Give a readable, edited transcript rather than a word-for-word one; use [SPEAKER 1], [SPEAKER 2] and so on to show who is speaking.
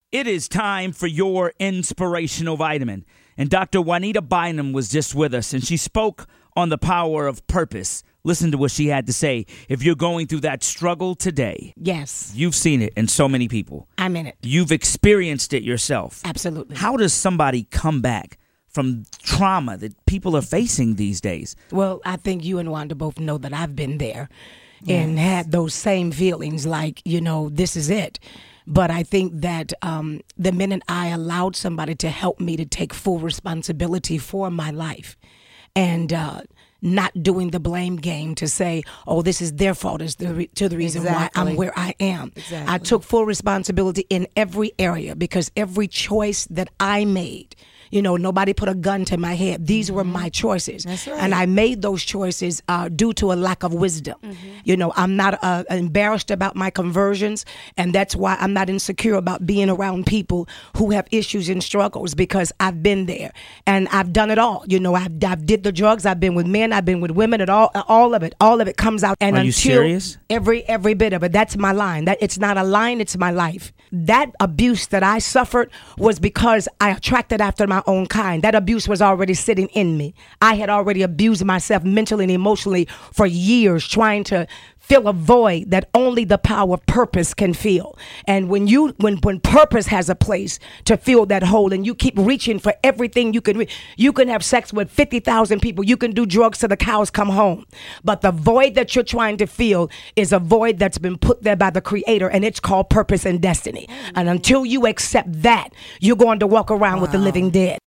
[SPEAKER 1] It is time for your inspirational vitamin. And Dr. Juanita Bynum was just with us, and she spoke on the power of purpose. Listen to what she had to say. If you're going through that struggle today,
[SPEAKER 2] yes,
[SPEAKER 1] you've seen it in so many people.
[SPEAKER 2] I'm in it.
[SPEAKER 1] You've experienced it yourself.
[SPEAKER 2] Absolutely.
[SPEAKER 1] How does somebody come back from trauma that people are facing these days?
[SPEAKER 2] Well, I think you and Wanda both know that I've been there and had those same feelings like, this is it. But I think that the minute I allowed somebody to help me to take full responsibility for my life and not doing the blame game to say, oh, this is their fault is the reason why I'm where I am.
[SPEAKER 3] Exactly.
[SPEAKER 2] I took full responsibility in every area because every choice that I made, nobody put a gun to my head. These were my choices.
[SPEAKER 3] That's right.
[SPEAKER 2] And I made those choices due to a lack of wisdom. I'm not embarrassed about my conversions, and that's why I'm not insecure about being around people who have issues and struggles because I've been there and I've done it all. I've did the drugs. I've been with men. I've been with women. And all of it comes out. And
[SPEAKER 1] Are you serious?
[SPEAKER 2] Every bit of it. That's my line. That it's not a line. It's my life. That abuse that I suffered was because I attracted after my own kind. That abuse was already sitting in me. I had already abused myself mentally and emotionally for years, trying to fill a void that only the power of purpose can fill. And when purpose has a place to fill that hole, and you keep reaching for everything you can reach, you can have sex with 50,000 people, you can do drugs till the cows come home, but the void that you're trying to fill is a void that's been put there by the Creator, and it's called purpose and destiny. And until you accept that, you're going to walk around with the living dead.